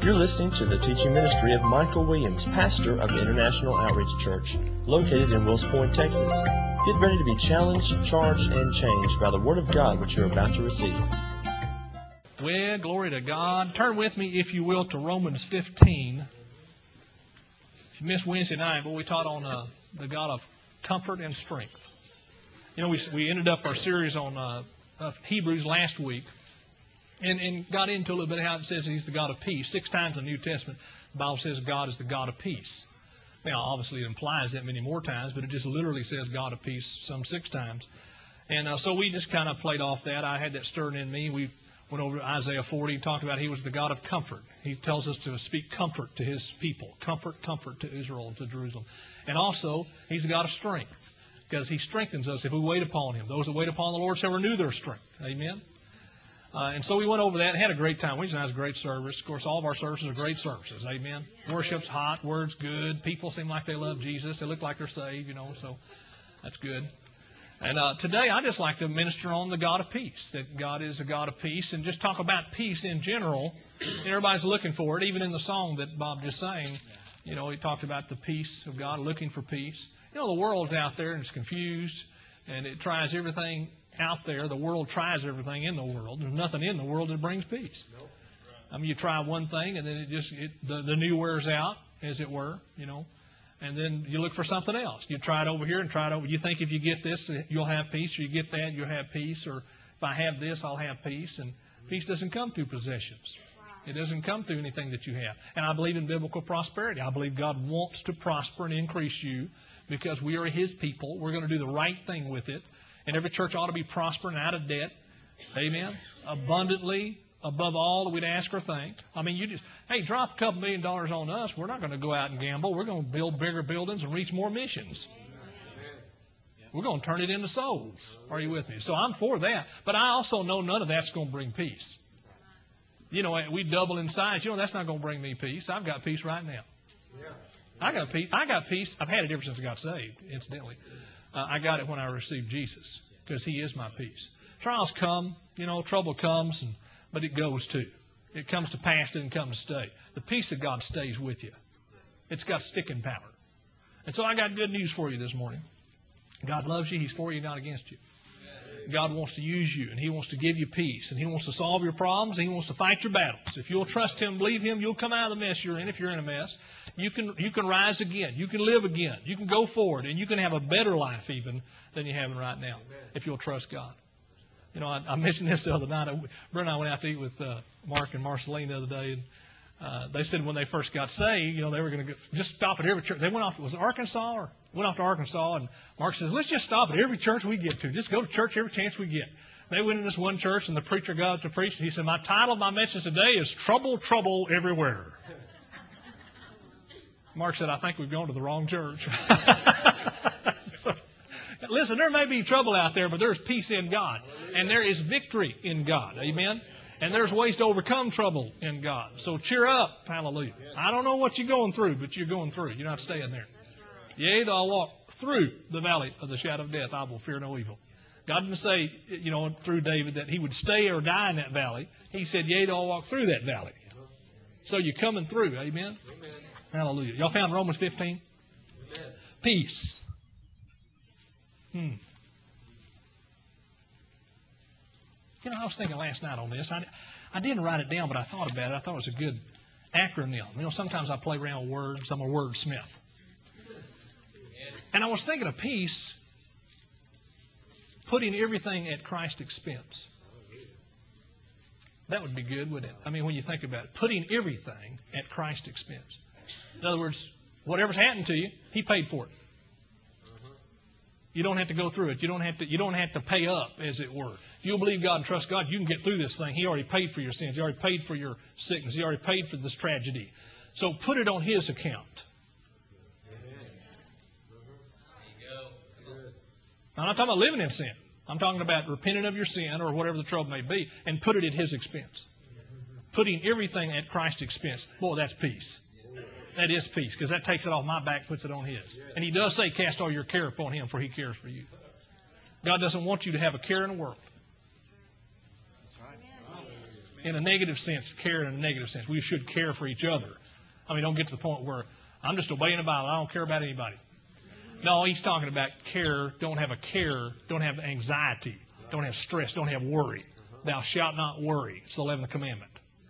You're listening to the teaching ministry of Michael Williams, pastor of International Outreach Church, located in Wills Point, Texas. Get ready to be challenged, charged, and changed by the Word of God which you're about to receive. Well, glory to God. Turn with me, if you will, to Romans 15. If you missed Wednesday night, but we taught on the God of comfort and strength. You know, we ended up our series on Hebrews last week and got into a little bit how it says He's the God of peace. 6 times in the New Testament, the Bible says God is the God of peace. Now, obviously it implies that many more times, but it just literally says God of peace some 6 times. And so we just kind of played off that. I had that stirring in me. We went over to Isaiah 40 and talked about He was the God of comfort. He tells us to speak comfort to His people. Comfort, comfort to Israel and to Jerusalem. And also, He's the God of strength, because He strengthens us if we wait upon Him. Those that wait upon the Lord shall renew their strength. Amen? And so we went over that and had a great time. Wednesday night was a great service. Of course, all of our services are great services. Amen? Worship's hot, word's good. People seem like they love Jesus. They look like they're saved, so that's good. And today I just like to minister on the God of peace, that God is a God of peace, and just talk about peace in general. And everybody's looking for it, even in the song that Bob just sang. He talked about the peace of God, looking for peace. The world's out there and it's confused, and it tries everything out there. The world tries everything in the world. There's nothing in the world that brings peace. I mean, you try one thing and then the new wears out, as it were, and then you look for something else. You try it over here and try it over. You think if you get this, you'll have peace, or you get that, you'll have peace, or if I have this, I'll have peace. And peace doesn't come through possessions. It doesn't come through anything that you have. And I believe in biblical prosperity. I believe God wants to prosper and increase you because we are His people. We're going to do the right thing with it. And every church ought to be prospering out of debt. Amen. Abundantly, above all that we'd ask or think. I mean, drop a couple $1 million on us. We're not going to go out and gamble. We're going to build bigger buildings and reach more missions. We're going to turn it into souls. Are you with me? So I'm for that. But I also know none of that's going to bring peace. We double in size. That's not going to bring me peace. I've got peace right now. I got peace. I've had it ever since I got saved, incidentally. I got it when I received Jesus, because He is my peace. Trials come, trouble comes, but it goes too. It comes to pass, it doesn't come to stay. The peace of God stays with you. It's got sticking power. And so I got good news for you this morning. God loves you. He's for you, not against you. God wants to use you, and He wants to give you peace, and He wants to solve your problems, and He wants to fight your battles. If you'll trust Him, believe Him, you'll come out of the mess you're in. If you're in a mess, you can rise again. You can live again. You can go forward, and you can have a better life even than you're having right now if you'll trust God. I mentioned this the other night. Brent and I went out to eat with Mark and Marceline the other day, and they said when they first got saved, they were going to just stop at every church. They went off. Was it Arkansas? Or went off to Arkansas, and Mark says, "Let's just stop at every church we get to. Just go to church every chance we get." They went in this one church, and the preacher got up to preach, and he said, "My title of my message today is Trouble, Trouble Everywhere." Mark said, "I think we've gone to the wrong church." So, listen, there may be trouble out there, but there's peace in God. And there is victory in God. Amen? And there's ways to overcome trouble in God. So cheer up. Hallelujah. I don't know what you're going through, but you're going through. You're not staying there. Yea, though I walk through the valley of the shadow of death, I will fear no evil. God didn't say, through David that he would stay or die in that valley. He said, yea, though I walk through that valley. So you're coming through. Amen? Hallelujah. Y'all found Romans 15? Amen. Peace. I was thinking last night on this. I didn't write it down, but I thought about it. I thought it was a good acronym. Sometimes I play around with words. I'm a wordsmith. And I was thinking of peace, putting everything at Christ's expense. That would be good, wouldn't it? I mean, when you think about it, putting everything at Christ's expense. In other words, whatever's happened to you, He paid for it. You don't have to go through it. You don't have to pay up, as it were. If you'll believe God and trust God, you can get through this thing. He already paid for your sins. He already paid for your sickness. He already paid for this tragedy. So put it on His account. I'm not talking about living in sin. I'm talking about repenting of your sin or whatever the trouble may be and put it at His expense. Putting everything at Christ's expense. Boy, that's peace. That is peace, because that takes it off my back, puts it on His. And He does say, cast all your care upon Him, for He cares for you. God doesn't want you to have a care in the world. in a negative sense, care in a negative sense. We should care for each other. I mean, don't get to the point where I'm just obeying the Bible. I don't care about anybody. No, he's talking about care. Don't have anxiety. Don't have stress. Don't have worry. Thou shalt not worry. It's the 11th commandment.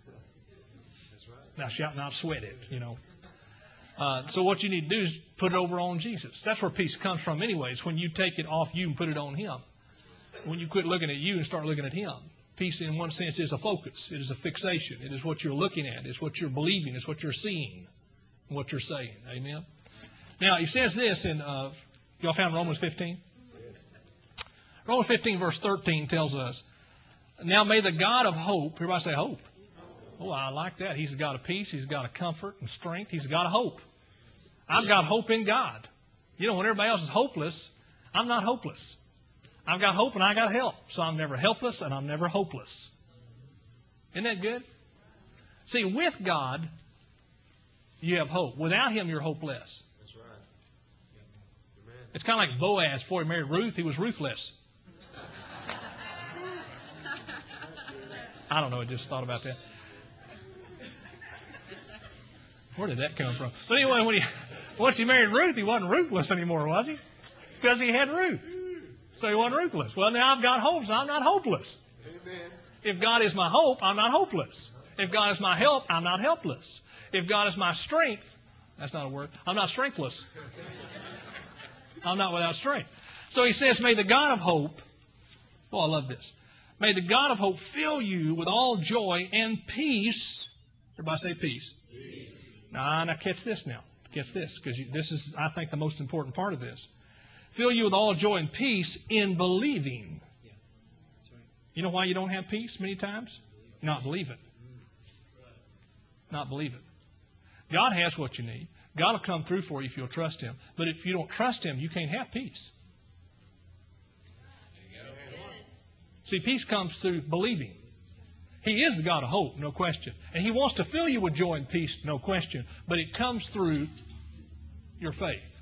Thou shalt not sweat it, So what you need to do is put it over on Jesus. That's where peace comes from anyways, when you take it off you and put it on Him. When you quit looking at you and start looking at Him. Peace in one sense is a focus. It is a fixation. It is what you're looking at. It's what you're believing. It's what you're seeing. And what you're saying. Amen? Now, he says this in, y'all found Romans 15? Yes. Romans 15 verse 13 tells us, now may the God of hope, everybody say hope. Oh, I like that. He's a God of peace. He's a God of comfort and strength. He's a God of hope. I've got hope in God. When everybody else is hopeless, I'm not hopeless. I've got hope and I got help. So I'm never helpless and I'm never hopeless. Isn't that good? See, with God, you have hope. Without Him, you're hopeless. That's right. Amen. It's kind of like Boaz before he married Ruth. He was ruthless. I don't know. I just thought about that. Where did that come from? But anyway, once he married Ruth, he wasn't ruthless anymore, was he? Because he had Ruth. So he wasn't ruthless. Well, now I've got hope, so I'm not hopeless. Amen. If God is my hope, I'm not hopeless. If God is my help, I'm not helpless. If God is my strength, that's not a word, I'm not strengthless. I'm not without strength. So he says, may the God of hope, oh, I love this. May the God of hope fill you with all joy and peace. Everybody say peace. Peace. Now catch this now. Catch this, because this is, I think, the most important part of this. Fill you with all joy and peace in believing. Yeah. That's right. You know why you don't have peace many times? Not believe it. Not believe it. God has what you need. God will come through for you if you'll trust Him. But if you don't trust Him, you can't have peace. See, peace comes through believing. He is the God of hope, no question. And He wants to fill you with joy and peace, no question. But it comes through your faith.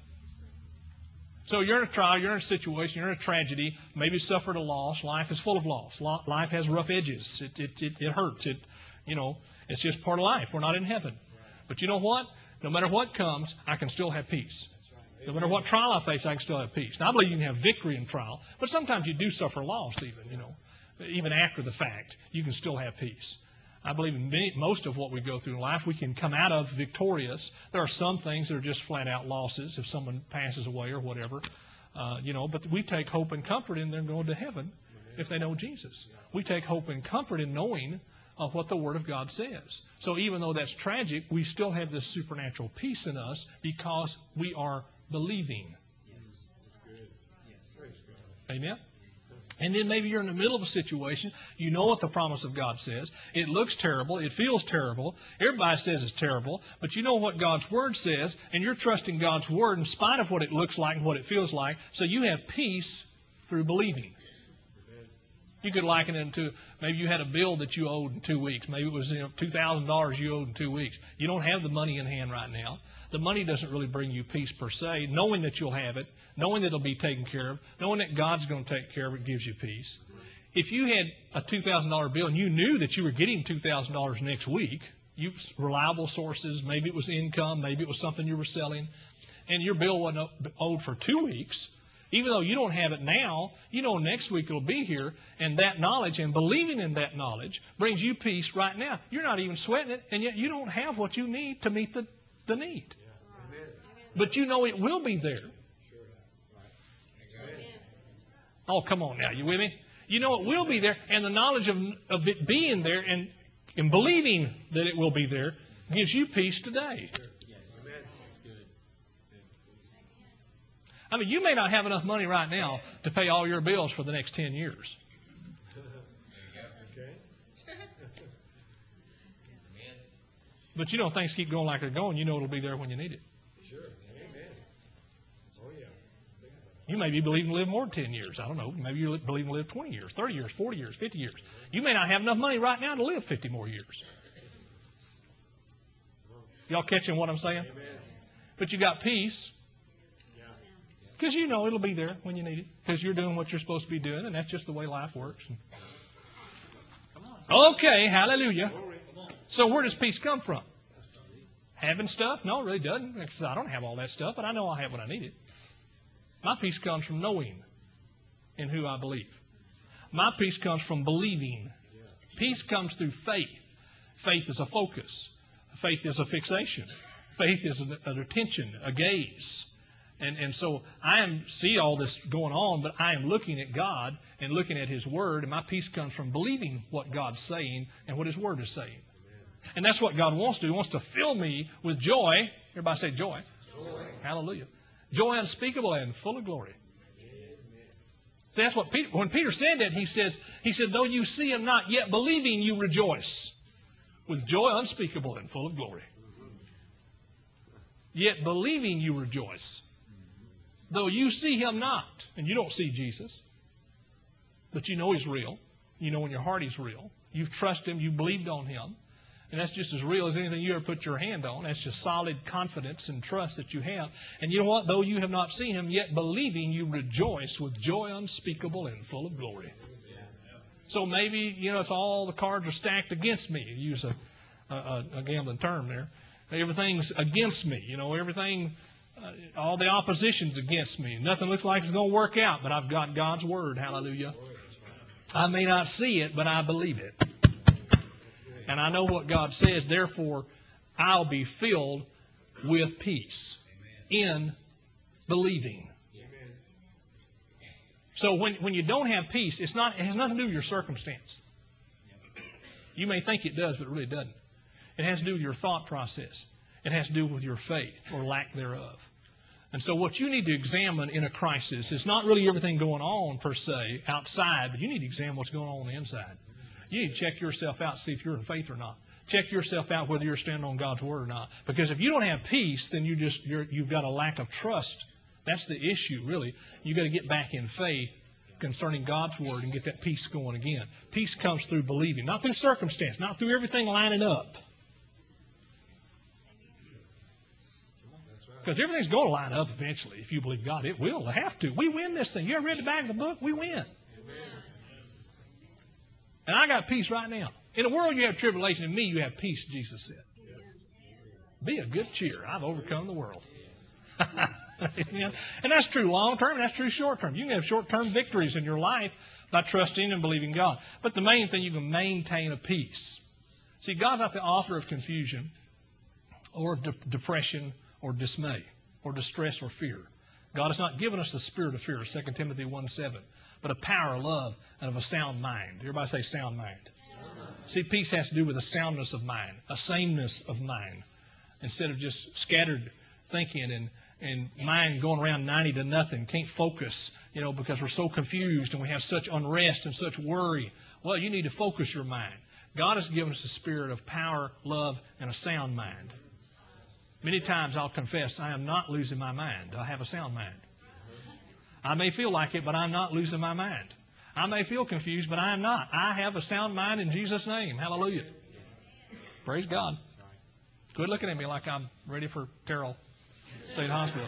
So you're in a trial, you're in a situation, you're in a tragedy, maybe suffered a loss. Life is full of loss. Life has rough edges. It hurts. It's just part of life. We're not in heaven. But you know what? No matter what comes, I can still have peace. No matter what trial I face, I can still have peace. Now, I believe you can have victory in trial, but sometimes you do suffer loss even after the fact. You can still have peace. I believe in most of what we go through in life, we can come out of victorious. There are some things that are just flat out losses if someone passes away or whatever. But we take hope and comfort in them going to heaven if they know Jesus. We take hope and comfort in knowing what the Word of God says. So even though that's tragic, we still have this supernatural peace in us because we are believing. Yes. That's good. Yes. Praise God. Amen? And then maybe you're in the middle of a situation. You know what the promise of God says. It looks terrible. It feels terrible. Everybody says it's terrible. But you know what God's Word says, and you're trusting God's Word in spite of what it looks like and what it feels like. So you have peace through believing. You could liken it to maybe you had a bill that you owed in 2 weeks. Maybe it was $2,000 you owed in 2 weeks. You don't have the money in hand right now. The money doesn't really bring you peace per se. Knowing that you'll have it, knowing that it'll be taken care of, knowing that God's going to take care of it gives you peace. If you had a $2,000 bill and you knew that you were getting $2,000 next week, reliable sources, maybe it was income, maybe it was something you were selling, and your bill wasn't owed for 2 weeks, even though you don't have it now, you know next week it'll be here, and that knowledge and believing in that knowledge brings you peace right now. You're not even sweating it, and yet you don't have what you need to meet the need. Yeah. Amen. But you know it will be there. Sure. Right. Amen. Oh, come on now. You with me? You know it will be there, and the knowledge of it being there and believing that it will be there gives you peace today. Sure. Yes. Amen. That's good. I mean, you may not have enough money right now to pay all your bills for the next 10 years. Okay. But you know, things keep going like they're going. You know it'll be there when you need it. Sure. Amen. Oh, yeah. You may be believing to live more than 10 years. I don't know. Maybe you're believing to live 20 years, 30 years, 40 years, 50 years. You may not have enough money right now to live 50 more years. Y'all catching what I'm saying? Amen. But you got peace. Because you know it'll be there when you need it. Because you're doing what you're supposed to be doing, and that's just the way life works. Come on. Okay, hallelujah. So where does peace come from? Having stuff? No, it really doesn't. Because I don't have all that stuff, but I know I'll have what I needed. My peace comes from knowing in who I believe. My peace comes from believing. Peace comes through faith. Faith is a focus. Faith is a fixation. Faith is an attention, a gaze. And so I see all this going on, but I am looking at God and looking at His Word, and my peace comes from believing what God's saying and what His Word is saying. And that's what God wants to do. He wants to fill me with joy. Everybody say joy. Joy. Hallelujah. Joy unspeakable and full of glory. See, that's what when Peter said that, he said, though you see Him not, yet believing you rejoice with joy unspeakable and full of glory. Yet believing you rejoice. Though you see Him not, and you don't see Jesus, but you know He's real. You know in your heart He's real. You've trusted Him. You've believed on Him. And that's just as real as anything you ever put your hand on. That's just solid confidence and trust that you have. And you know what? Though you have not seen Him, yet believing you rejoice with joy unspeakable and full of glory. So maybe, it's all the cards are stacked against me. You use a gambling term there. Everything's against me. Everything, all the opposition's against me. Nothing looks like it's going to work out, but I've got God's Word. Hallelujah. I may not see it, but I believe it. And I know what God says, therefore, I'll be filled with peace in believing. So when you don't have peace, it has nothing to do with your circumstance. You may think it does, but it really doesn't. It has to do with your thought process. It has to do with your faith or lack thereof. And so what you need to examine in a crisis is not really everything going on per se outside, but you need to examine what's going on the inside. You need to check yourself out, see if you're in faith or not. Check yourself out whether you're standing on God's Word or not. Because if you don't have peace, then you've got a lack of trust. That's the issue, really. You've got to get back in faith concerning God's Word and get that peace going again. Peace comes through believing, not through circumstance, not through everything lining up. Because everything's going to line up eventually if you believe God. It will. It have to. We win this thing. You ever read the back of the book? We win. And I got peace right now. In the world you have tribulation. In me you have peace, Jesus said. Be of good cheer. I've overcome the world. Amen. And that's true long term and that's true short term. You can have short term victories in your life by trusting and believing God. But the main thing, you can maintain a peace. See, God's not the author of confusion or of depression or dismay or distress or fear. God has not given us the spirit of fear, 2 Timothy 1:7, but of power, love, and of a sound mind. Everybody say sound mind. See, peace has to do with a soundness of mind, a sameness of mind, instead of just scattered thinking and mind going around 90 to nothing, can't focus, because we're so confused and we have such unrest and such worry. Well, you need to focus your mind. God has given us a spirit of power, love, and a sound mind. Many times I'll confess I am not losing my mind. I have a sound mind. I may feel like it, but I'm not losing my mind. I may feel confused, but I am not. I have a sound mind in Jesus' name. Hallelujah. Praise God. Quit looking at me like I'm ready for Terrell State Hospital.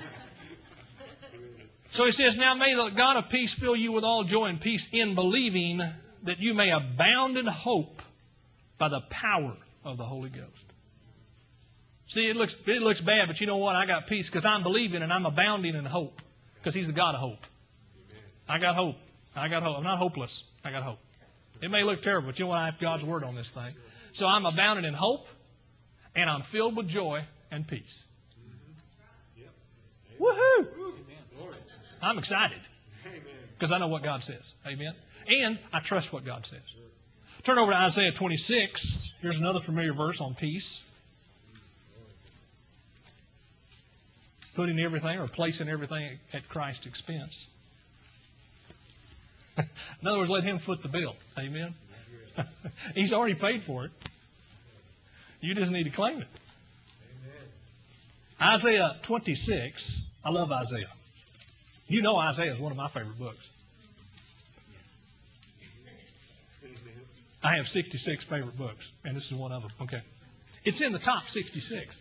So he says, now may the God of peace fill you with all joy and peace in believing, that you may abound in hope by the power of the Holy Ghost. See, it looks bad, but you know what? I got peace because I'm believing and I'm abounding in hope because He's the God of hope. I got hope. I got hope. I'm not hopeless. I got hope. It may look terrible, but you know what? I have God's Word on this thing. So I'm abounding in hope and I'm filled with joy and peace. Woohoo! I'm excited because I know what God says. Amen. And I trust what God says. Turn over to Isaiah 26. Here's another familiar verse on peace. Putting everything or placing everything at Christ's expense. In other words, let Him foot the bill. Amen. He's already paid for it. You just need to claim it. Amen. Isaiah 26. I love Isaiah. You know Isaiah is one of my favorite books. I have 66 favorite books, and this is one of them. Okay. It's in the top 66.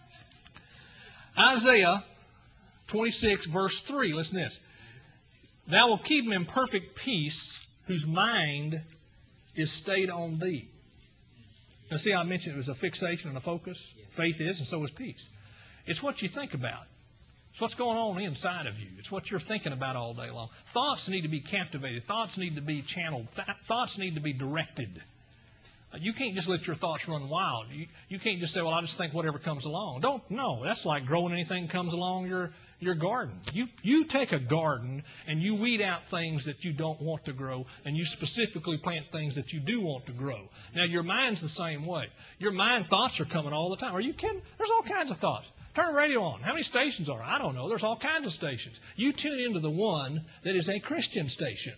Isaiah 26, verse 3. Listen to this. Thou wilt keep him in perfect peace, whose mind is stayed on Thee. Now see, I mentioned it was a fixation and a focus. Faith is, and so is peace. It's what you think about. It's what's going on inside of you. It's what you're thinking about all day long. Thoughts need to be captivated. Thoughts need to be channeled. Thoughts need to be directed. You can't just let your thoughts run wild. You can't just say, well, I'll just think whatever comes along. No, that's like growing anything that comes along your garden. You take a garden and you weed out things that you don't want to grow, and you specifically plant things that you do want to grow. Now, your mind's the same way. Your mind thoughts are coming all the time. Are you kidding? There's all kinds of thoughts. Turn the radio on. How many stations are there? I don't know. There's all kinds of stations. You tune into the one that is a Christian station.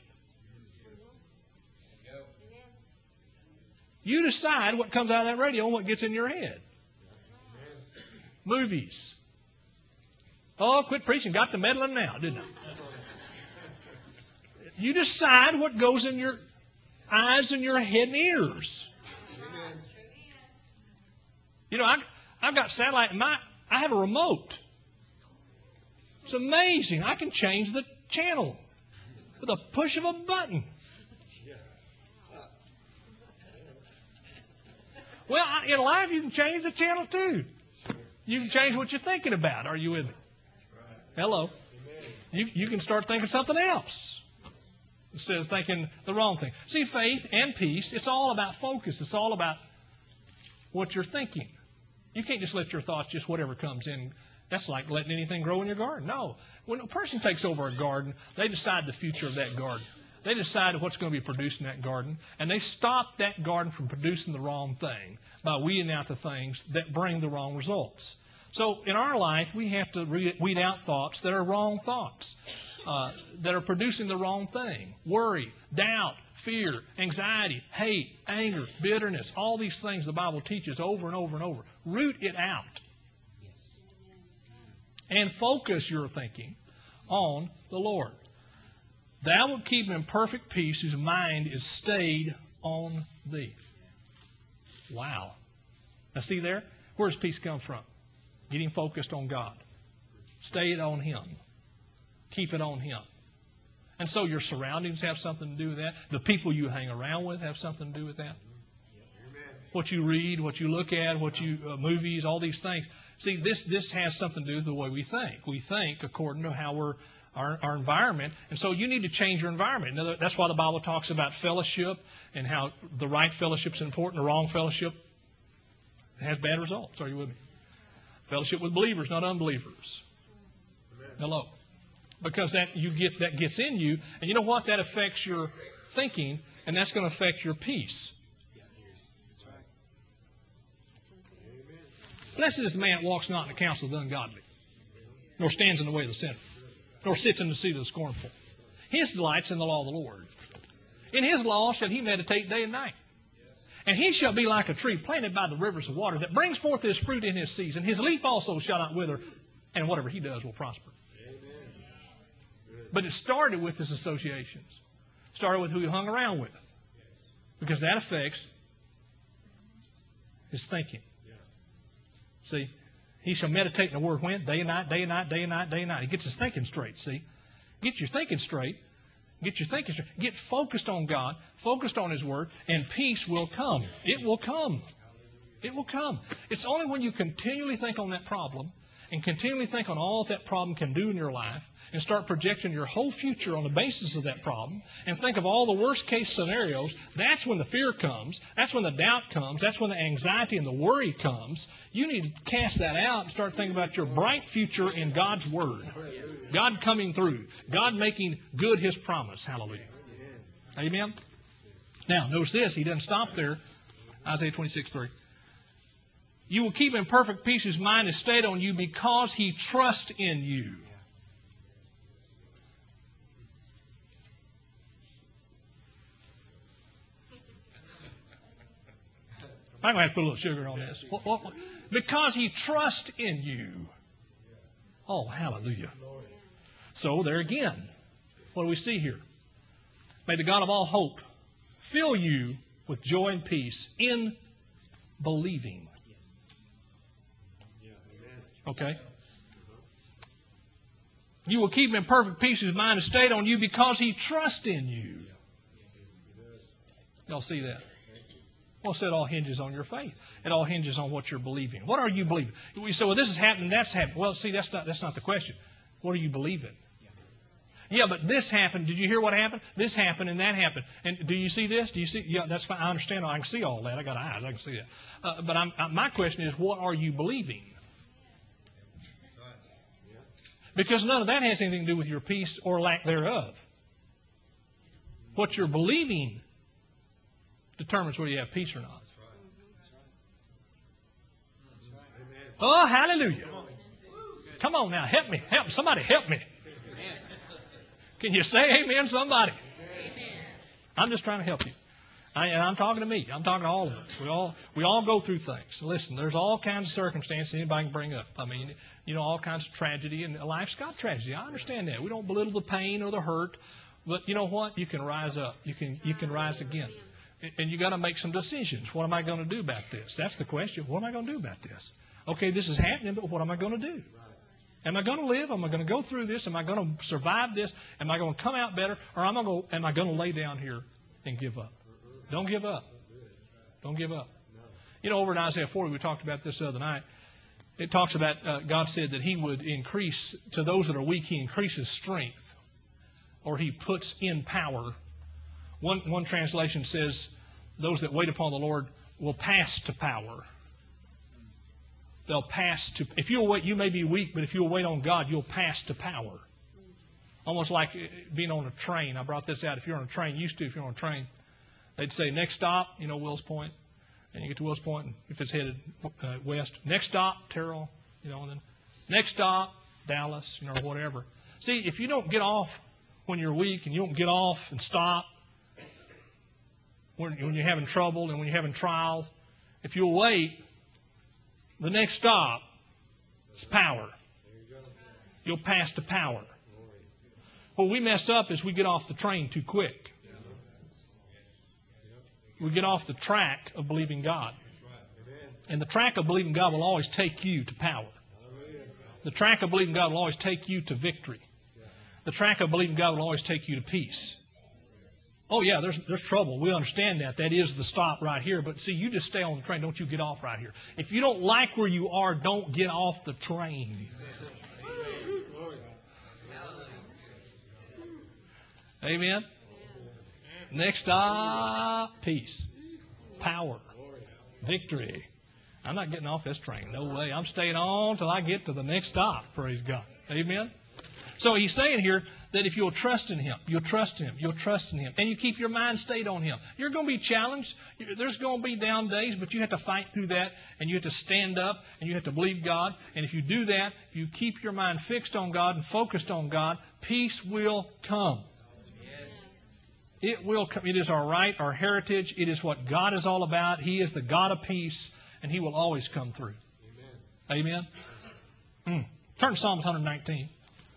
You decide what comes out of that radio and what gets in your head. Movies. Oh, quit preaching. Got to meddling now, didn't I? You decide what goes in your eyes and your head and ears. You know, I've got satellite. I have a remote. It's amazing. I can change the channel with a push of a button. Well, in life, you can change the channel too. You can change what you're thinking about. Are you with me? Hello. You can start thinking something else instead of thinking the wrong thing. See, faith and peace, it's all about focus. It's all about what you're thinking. You can't just let your thoughts, just whatever comes in. That's like letting anything grow in your garden. No. When a person takes over a garden, they decide the future of that garden. They decide what's going to be produced in that garden, and they stop that garden from producing the wrong thing by weeding out the things that bring the wrong results. So in our life, we have to weed out thoughts that are wrong thoughts, that are producing the wrong thing. Worry, doubt, fear, anxiety, hate, anger, bitterness, all these things the Bible teaches over and over and over. Root it out. And focus your thinking on the Lord. Thou wilt keep him in perfect peace whose mind is stayed on Thee. Wow. Now see there? Where does peace come from? Getting focused on God. Stay it on Him. Keep it on Him. And so your surroundings have something to do with that. The people you hang around with have something to do with that. What you read, what you look at, what you movies, all these things. See, this has something to do with the way we think. We think according to how our environment. And so you need to change your environment. That's why the Bible talks about fellowship and how the right fellowship is important. The wrong fellowship has bad results. Are you with me? Fellowship with believers, not unbelievers. Amen. Hello. Because that gets in you, and you know what? That affects your thinking, and that's going to affect your peace. Blessed is the man that walks not in the counsel of the ungodly, nor stands in the way of the sinner, nor sits in the seat of the scornful. His delight's in the law of the Lord. In His law shall he meditate day and night. And he shall be like a tree planted by the rivers of water that brings forth his fruit in his season. His leaf also shall not wither, and whatever he does will prosper. But it started with his associations. Started with who he hung around with. Because that affects his thinking. See, he shall meditate in the word when? Day and night, day and night, day and night, day and night. He gets his thinking straight, see. Get your thinking straight. Get your thinking straight. Get focused on God, focused on His Word, and peace will come. It will come. It will come. It's only when you continually think on that problem and continually think on all that problem can do in your life and start projecting your whole future on the basis of that problem and think of all the worst case scenarios, that's when the fear comes, that's when the doubt comes, that's when the anxiety and the worry comes. You need to cast that out and start thinking about your bright future in God's Word. God coming through. God making good His promise. Hallelujah. Amen? Now, notice this. He doesn't stop there. Isaiah 26:3. You will keep in perfect peace whose mind is stayed on you because he trusts in you. I'm going to have to put a little sugar on this. Because he trusts in you. Oh, hallelujah. So there again, what do we see here? May the God of all hope fill you with joy and peace in believing. Okay? You will keep him in perfect peace whose mind is stayed on you because he trusts in you. Y'all see that? Well, so it all hinges on your faith. It all hinges on what you're believing. What are you believing? We say, well, this is happening, that's happening. Well, see, that's not the question. What are you believing? Yeah, but this happened. Did you hear what happened? This happened and that happened. And do you see this? Do you see? Yeah, that's fine. I understand. I can see all that. I got eyes. I can see that. But my question is, what are you believing? Because none of that has anything to do with your peace or lack thereof. What you're believing determines whether you have peace or not. Oh, hallelujah. Come on now. Help me. Help. Somebody help me. Can you say amen, somebody? I'm just trying to help you. And I'm talking to me. I'm talking to all of us. We all go through things. Listen, there's all kinds of circumstances anybody can bring up. I mean, all kinds of tragedy, and life's got tragedy. I understand that. We don't belittle the pain or the hurt, but you know what? You can rise up. You can rise again. And you got to make some decisions. What am I going to do about this? That's the question. What am I going to do about this? Okay, this is happening, but what am I going to do? Am I going to live? Am I going to go through this? Am I going to survive this? Am I going to come out better? Or am I going to lay down here and give up? Don't give up. Don't give up. Over in Isaiah 40, we talked about this the other night. It talks about God said that He would increase, to those that are weak, He increases strength, or He puts in power. One translation says, those that wait upon the Lord will pass to power. They'll pass to, if you'll wait, you may be weak, but if you'll wait on God, you'll pass to power. Almost like being on a train. I brought this out. If you're on a train, if you're on a train, they'd say, next stop, Wills Point. And you get to Wills Point, and if it's headed west, next stop, Terrell, and then next stop, Dallas, or whatever. See, if you don't get off when you're weak, and you don't get off and stop when you're having trouble and when you're having trials, if you'll wait, the next stop is power. You'll pass to power. What we mess up is we get off the train too quick. We get off the track of believing God. And the track of believing God will always take you to power. The track of believing God will always take you to victory. The track of believing God will always take you to peace. Oh yeah, there's trouble. We understand that. That is the stop right here. But see, you just stay on the train. Don't you get off right here. If you don't like where you are, don't get off the train. Amen? Next stop, peace, power, victory. I'm not getting off this train. No way. I'm staying on till I get to the next stop. Praise God. Amen? So he's saying here that if you'll trust in Him, you'll trust in Him, you'll trust in Him, and you keep your mind stayed on Him, you're going to be challenged. There's going to be down days, but you have to fight through that, and you have to stand up, and you have to believe God. And if you do that, if you keep your mind fixed on God and focused on God, peace will come. It will come. It is our right, our heritage. It is what God is all about. He is the God of peace, and He will always come through. Amen? Turn to Psalms 119.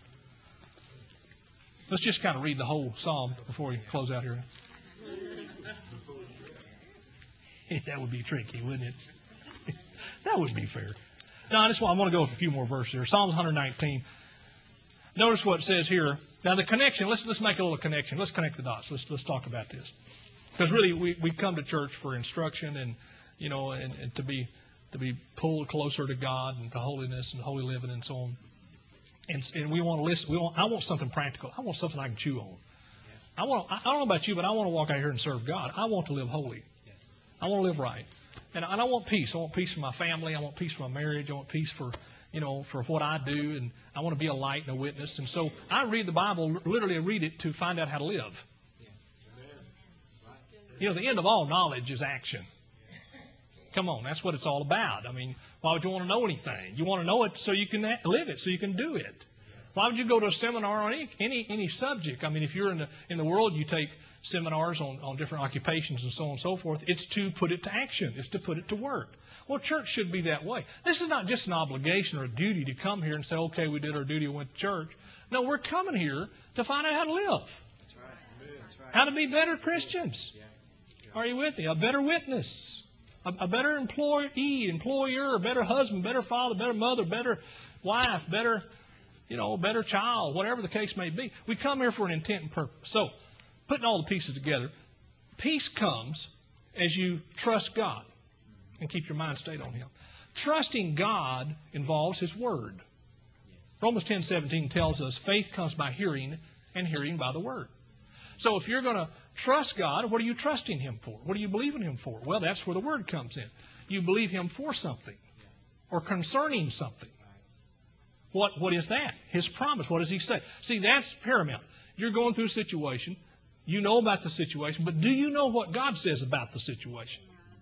Let's just kind of read the whole psalm before we close out here. That would be tricky, wouldn't it? That wouldn't be fair. No, I want to go with a few more verses here. Psalms 119. Notice what it says here. Now the connection, let's make a little connection. Let's connect the dots. Let's talk about this. Because really we come to church for instruction and and to be pulled closer to God and to holiness and holy living and so on. And we want to listen. I want something practical. I want something I can chew on. I don't know about you, but I want to walk out here and serve God. I want to live holy. I want to live right. And I want peace. I want peace for my family. I want peace for my marriage. I want peace for what I do. And I want to be a light and a witness. And so I read the Bible, literally read it to find out how to live. The end of all knowledge is action. Come on, that's what it's all about. I mean, why would you want to know anything? You want to know it so you can live it, so you can do it. Why would you go to a seminar on any subject? I mean, if you're in the world, you take seminars on different occupations and so on and so forth. It's to put it to action. It's to put it to work. Well, church should be that way. This is not just an obligation or a duty to come here and say, okay, we did our duty and went to church. No, we're coming here to find out how to live. That's right. How to be better Christians. Are you with me? A better witness. A better employee, employer, a better husband, better father, better mother, better wife, better child, whatever the case may be. We come here for an intent and purpose. So, putting all the pieces together, Peace comes as you trust God and keep your mind stayed on Him. Trusting God involves His Word. Romans 10:17 tells us faith comes by hearing, and hearing by the Word. So if you're going to trust God, what are you trusting Him for? What are you believing Him for? Well, that's where the Word comes in. You believe Him for something or concerning something. What is that? His promise. What does He say? See, that's paramount. You're going through a situation. You know about the situation, but do you know what God says about the situation?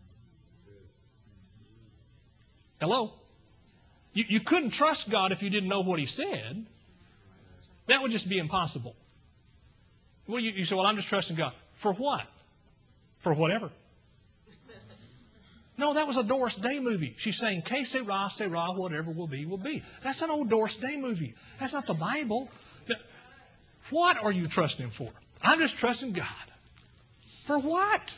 Hello? You couldn't trust God if you didn't know what He said. That would just be impossible. Well, you say, well, I'm just trusting God. For what? For whatever. No, that was a Doris Day movie. She's saying, que sera, sera, whatever will be, will be. That's an old Doris Day movie. That's not the Bible. What are you trusting Him for? I'm just trusting God. For what?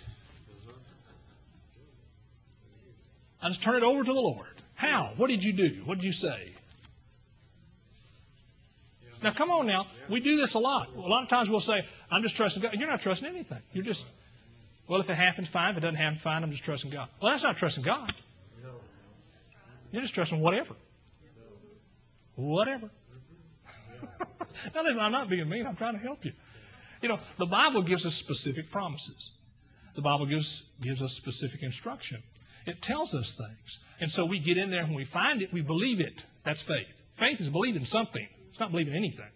I just turn it over to the Lord. How? What did you do? What did you say? Now, come on now. We do this a lot. A lot of times we'll say, I'm just trusting God. You're not trusting anything. You're just, well, if it happens, fine. If it doesn't happen, fine. I'm just trusting God. Well, that's not trusting God. You're just trusting whatever. Whatever. Now, listen, I'm not being mean. I'm trying to help you. You know, the Bible gives us specific promises. The Bible gives us specific instruction. It tells us things. And so we get in there, when we find it, we believe it. That's faith. Faith is believing something. It's not believing anything.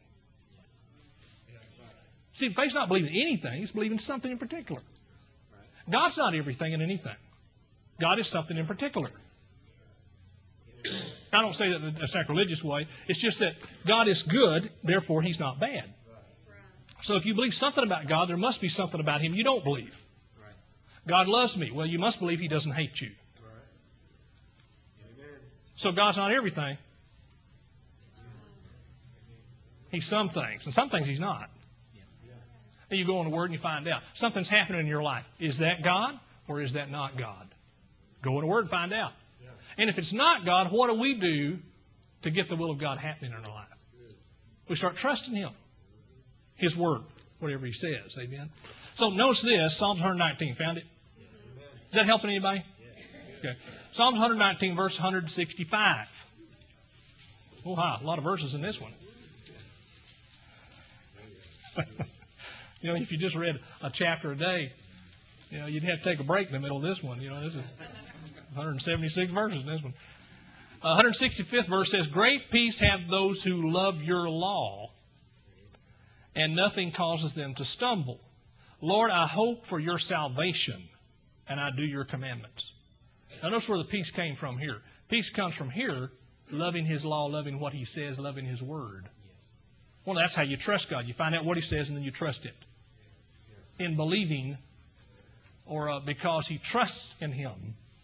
See, faith's not believing anything. It's believing something in particular. God's not everything and anything. God is something in particular. I don't say that in a sacrilegious way. It's just that God is good, therefore He's not bad. So if you believe something about God, there must be something about Him you don't believe. God loves me. Well, you must believe He doesn't hate you. So God's not everything. He's some things, and some things He's not. And you go in the Word and you find out. Something's happening in your life. Is that God or is that not God? Go in the Word and find out. And if it's not God, what do we do to get the will of God happening in our life? We start trusting Him. His Word, whatever He says. Amen. So notice this, Psalms 119. Found it? Is that helping anybody? Okay. Psalms 119, verse 165. Oh, wow, a lot of verses in this one. You know, if you just read a chapter a day, you know, you'd have to take a break in the middle of this one. You know, this is 176 verses in this one. 165th verse says, great peace have those who love your law, and nothing causes them to stumble. Lord, I hope for your salvation, and I do your commandments. Now notice where the peace came from here. Peace comes from here, loving His law, loving what He says, loving His Word. Well, that's how you trust God. You find out what He says, and then you trust it. In believing, or because He trusts in Him,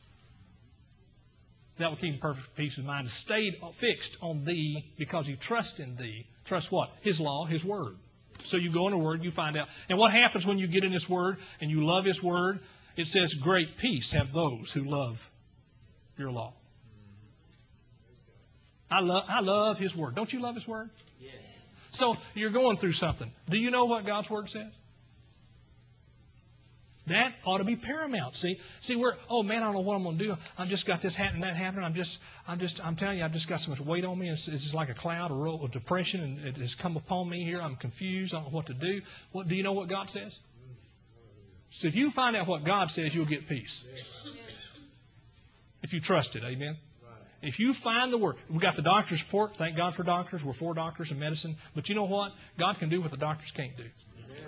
that will keep Him perfect peace of mind. Stayed fixed on Thee because He trusts in Thee. Trust what? His law, His Word. So you go in the Word, you find out. And what happens when you get in His Word and you love His Word? It says, great peace have those who love your law. I love His Word. Don't you love His Word? Yes. So you're going through something. Do you know what God's Word says? That ought to be paramount. See, we're, oh man, I don't know what I'm going to do. I've just got this happening, that happening. I'm telling you, I've just got so much weight on me. It's just like a cloud, a roll of depression, and it has come upon me here. I'm confused. I don't know what to do. Do you know what God says? So if you find out what God says, you'll get peace. If you trust it, amen? If you find the Word, we've got the doctor's report. Thank God for doctors. We're for doctors and medicine. But you know what? God can do what the doctors can't do.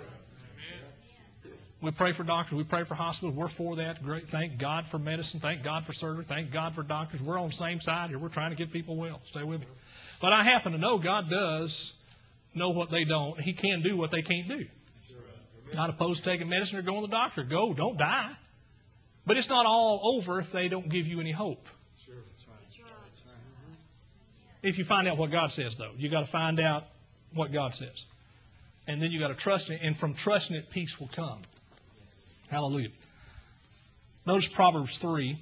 We pray for doctors. We pray for hospitals. We're for that. Great. Thank God for medicine. Thank God for surgery. Thank God for doctors. We're on the same side here. We're trying to get people well. Stay with me. But I happen to know God does know what they don't. He can do what they can't do. Not opposed to taking medicine or going to the doctor. Go. Don't die. But it's not all over if they don't give you any hope. If you find out what God says, though, you got to find out what God says. And then you got to trust it. And from trusting it, peace will come. Hallelujah. Notice Proverbs 3.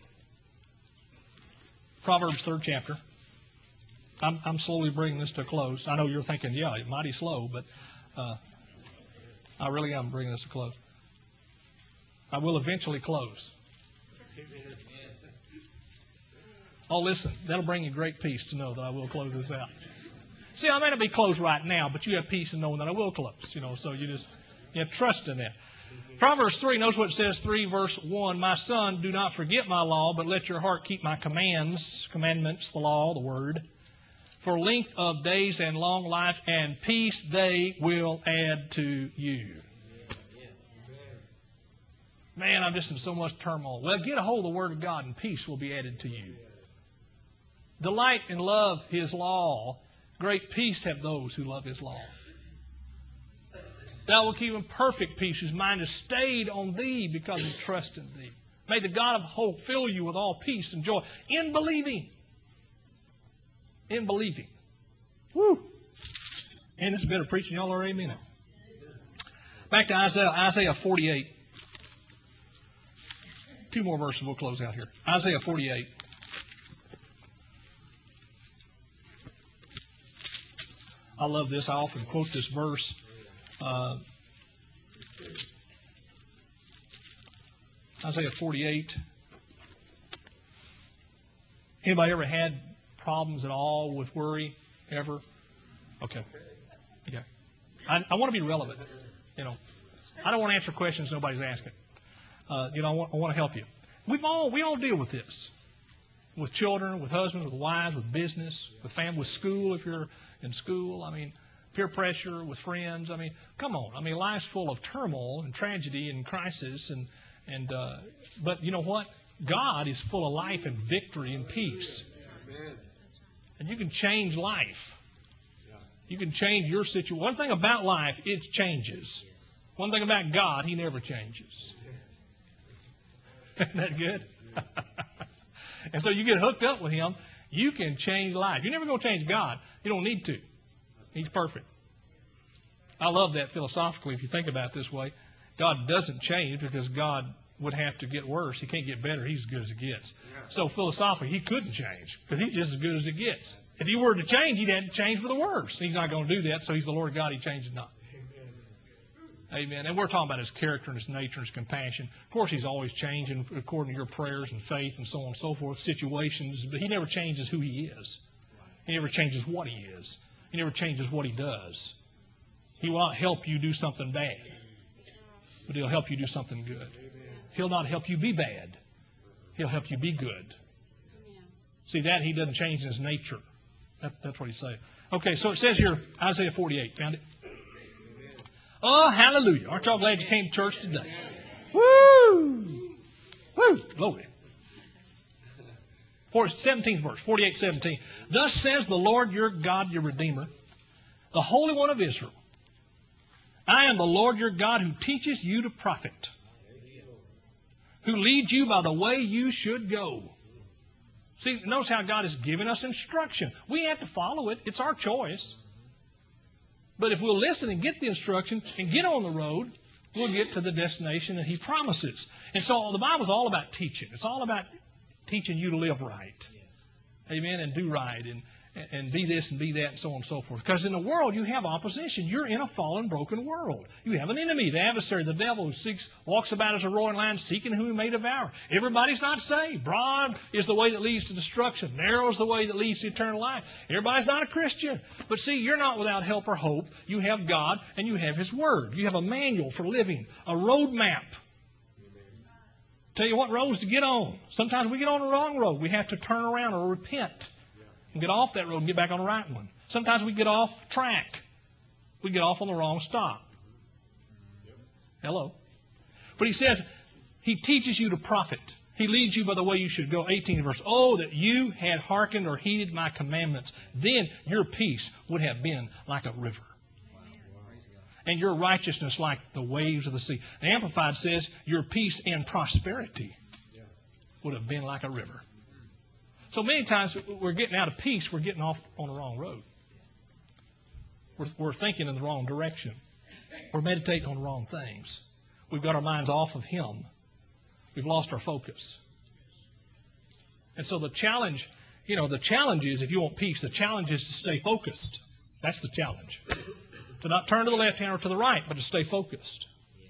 Proverbs 3rd chapter. I'm slowly bringing this to a close. I know you're thinking, yeah, it's mighty slow, but I really am bringing this to a close. I will eventually close. Oh, listen, that'll bring you great peace to know that I will close this out. See, I may not be closed right now, but you have peace in knowing that I will close. So you have trust in that. Proverbs 3, notice what it says, 3 verse 1. My son, do not forget my law, but let your heart keep my commandments, the law, the word. For length of days and long life and peace they will add to you. Man, I'm just in so much turmoil. Well, get a hold of the Word of God and peace will be added to you. Delight and love His law. Great peace have those who love His law. Thou wilt keep in perfect peace whose mind is stayed on Thee because he trusts in Thee. May the God of hope fill you with all peace and joy in believing. In believing. Woo! And it's better preaching. Y'all already mean it. Back to Isaiah 48. 2 more verses, we'll close out here. Isaiah 48. I love this. I often quote this verse. Isaiah 48. Anybody ever had problems at all with worry? Ever? Okay. I want to be relevant. I don't want to answer questions nobody's asking. I want to help you. We all deal with this. With children, with husbands, with wives, with business, with family, with school if you're in school. Peer pressure, with friends. Come on. Life's full of turmoil and tragedy and crisis. But you know what? God is full of life and victory and peace. And you can change life. You can change your situation. One thing about life, it changes. One thing about God, He never changes. Isn't that good? And so you get hooked up with Him, you can change life. You're never going to change God. You don't need to. He's perfect. I love that philosophically if you think about it this way. God doesn't change because God would have to get worse. He can't get better. He's as good as it gets. So philosophically, He couldn't change because He's just as good as it gets. If He were to change, He'd have to change for the worse. He's not going to do that, so He's the Lord God. He changes not. Amen. And we're talking about His character and His nature and His compassion. Of course, He's always changing according to your prayers and faith and so on and so forth, situations, but He never changes who He is. He never changes what He is. He never changes what He does. He will not help you do something bad, but He'll help you do something good. He'll not help you be bad. He'll help you be good. See, that He doesn't change in His nature. That's what He's saying. Okay, so it says here, Isaiah 48. Found it? Oh, hallelujah. Aren't y'all glad you came to church today? Woo! Woo! Glory. 17th verse, 48:17. Thus says the Lord your God, your Redeemer, the Holy One of Israel. I am the Lord your God who teaches you to profit, who leads you by the way you should go. See, notice how God has given us instruction. We have to follow it. It's our choice. But if we'll listen and get the instruction and get on the road, we'll get to the destination that He promises. And so the Bible's all about teaching. It's all about teaching you to live right. Amen. And do right. And be this and be that and so on and so forth. Because in the world you have opposition. You're in a fallen, broken world. You have an enemy, the adversary, the devil, who walks about as a roaring lion, seeking whom he may devour. Everybody's not saved. Broad is the way that leads to destruction. Narrow is the way that leads to eternal life. Everybody's not a Christian. But see, you're not without help or hope. You have God and you have His Word. You have a manual for living, a road map. Tell you what roads to get on. Sometimes we get on the wrong road. We have to turn around or repent and get off that road and get back on the right one. Sometimes we get off track. We get off on the wrong stop. Hello. But He says He teaches you to profit. He leads you by the way you should go. 18th verse. Oh, that you had hearkened or heeded my commandments. Then your peace would have been like a river, and your righteousness like the waves of the sea. The Amplified says your peace and prosperity would have been like a river. So many times we're getting out of peace, we're getting off on the wrong road. We're thinking in the wrong direction. We're meditating on the wrong things. We've got our minds off of Him. We've lost our focus. And so the challenge is, if you want peace, the challenge is to stay focused. That's the challenge. To not turn to the left hand or to the right, but to stay focused.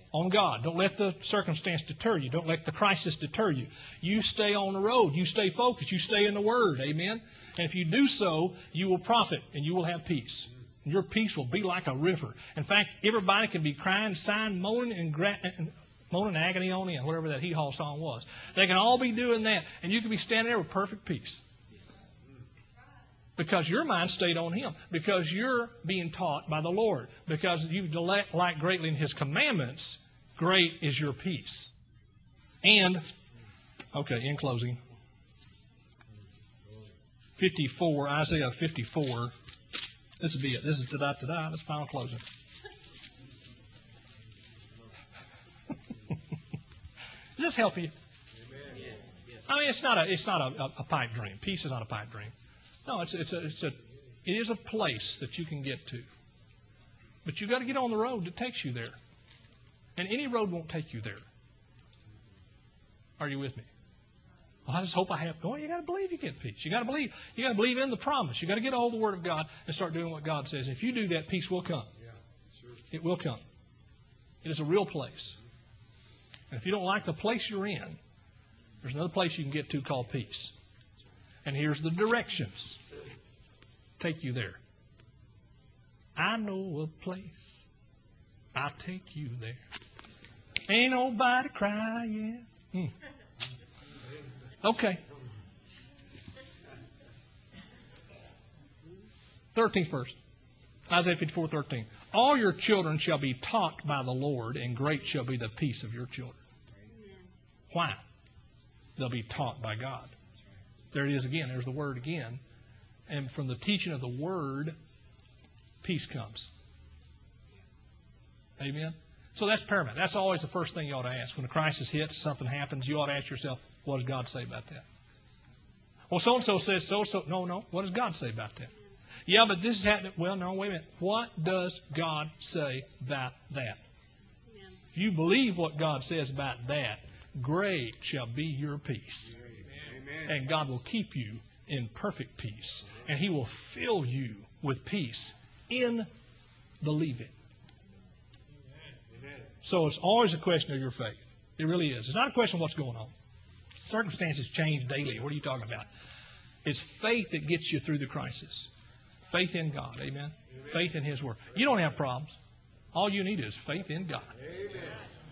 on God. Don't let the circumstance deter you. Don't let the crisis deter you. You stay on the road. You stay focused. You stay in the Word. Amen? And if you do so, you will profit and you will have peace. And your peace will be like a river. In fact, everybody can be crying, sighing, moaning, and moaning agony on in, whatever that hee-haw song was. They can all be doing that. And you can be standing there with perfect peace. Because your mind stayed on Him. Because you're being taught by the Lord. Because you delight greatly in His commandments, great is your peace. And, okay, in closing, 54, Isaiah 54. This will be it. This is ta-da. That's final closing. Does this help you? I mean, it's not a pipe dream. Peace is not a pipe dream. No, it is a place that you can get to. But you've got to get on the road that takes you there. And any road won't take you there. Are you with me? Well, I just hope I have. Well, you got to believe you get peace. You got to believe. You got to believe in the promise. You got to get a hold of the Word of God and start doing what God says. If you do that, peace will come. It will come. It is a real place. And if you don't like the place you're in, there's another place you can get to called peace. And here's the directions. Take you there. I know a place. I'll take you there. Ain't nobody crying. Okay. 13th verse. Isaiah 54:13. All your children shall be taught by the Lord, and great shall be the peace of your children. Why? They'll be taught by God. There it is again. There's the Word again. And from the teaching of the Word, peace comes. Amen? So that's paramount. That's always the first thing you ought to ask. When a crisis hits, something happens, you ought to ask yourself, what does God say about that? Well, so-and-so says so-so. No. What does God say about that? Yeah, but this is happening. Well, no, wait a minute. What does God say about that? Yeah. If you believe what God says about that, great shall be your peace. Amen. And God will keep you in perfect peace. And He will fill you with peace in believing. So it's always a question of your faith. It really is. It's not a question of what's going on. Circumstances change daily. What are you talking about? It's faith that gets you through the crisis. Faith in God. Amen? Faith in His Word. You don't have problems. All you need is faith in God. Amen.